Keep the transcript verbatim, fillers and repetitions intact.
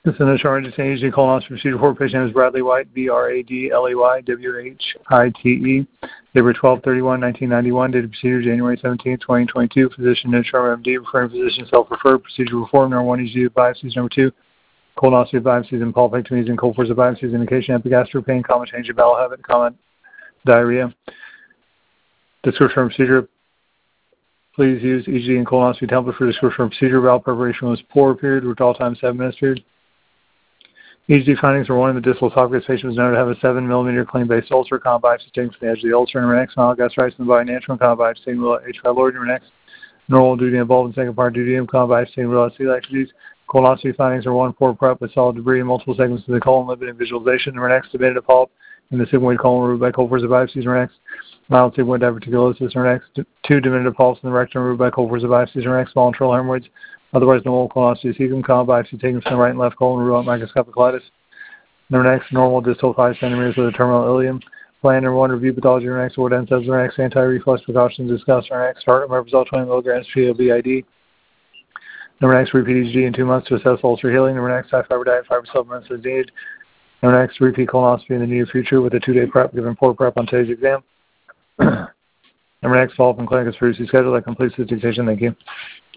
This is an H D colonoscopy procedure for patient name is Bradley White, B R A D L E Y W H I T E. Date twelve thirty-one nineteen ninety-one. Date of procedure January seventeenth, twenty twenty-two. Physician Insurance M D, referring physician self-referred. Procedure performed. Number one, E G biopsies. Number two, colonoscopy biopsies and polypectomies and cold force biopsies. Indication epigastric pain, common change of bowel habit, common diarrhea. Description of procedure. Please use E G and colonoscopy template for description of procedure. Bowel preparation was poor period. Withdrawal time seven minutes period. E G findings were one in the distal esophagus. Patient was known to have a seven millimeter clean-based ulcer. Common biopsy taken from the edge of the ulcer. Number next, mild gastritis in the body. Natural common biopsy taken with H. pylori. Number next, normal duodenum bulb and second part duodenum. Common biopsy taken with celiac disease. Colonoscopy findings are one, poor prep with solid debris in multiple segments of the colon, limited visualization. Number next, diminutive polyp in the sigmoid colon removed by cold force biopsies. Number next, mild sigmoid diverticulosis. Number next, two diminutive polyps in the rectum removed by cold force biopsies. Number next, small internal hemorrhoids, otherwise normal colonoscopy cecum. Common biopsy taken from the right and left colon, rule out microscopic colitis. Number next, normal distal five centimeters with a terminal ileum. Plan number one, review pathology. Number next, what ends Number next, anti-reflux precautions discussed. Number next, target mebrazole twenty milligrams P O B I D. Number next, repeat E G in two months to assess ulcer healing. Number next, high fiber diet, fiber supplements as needed. Number next, repeat colonoscopy in the near future with a two-day prep, given poor prep on today's exam. Number next, follow-up in clinic is previously scheduled. That completes this dictation. Thank you.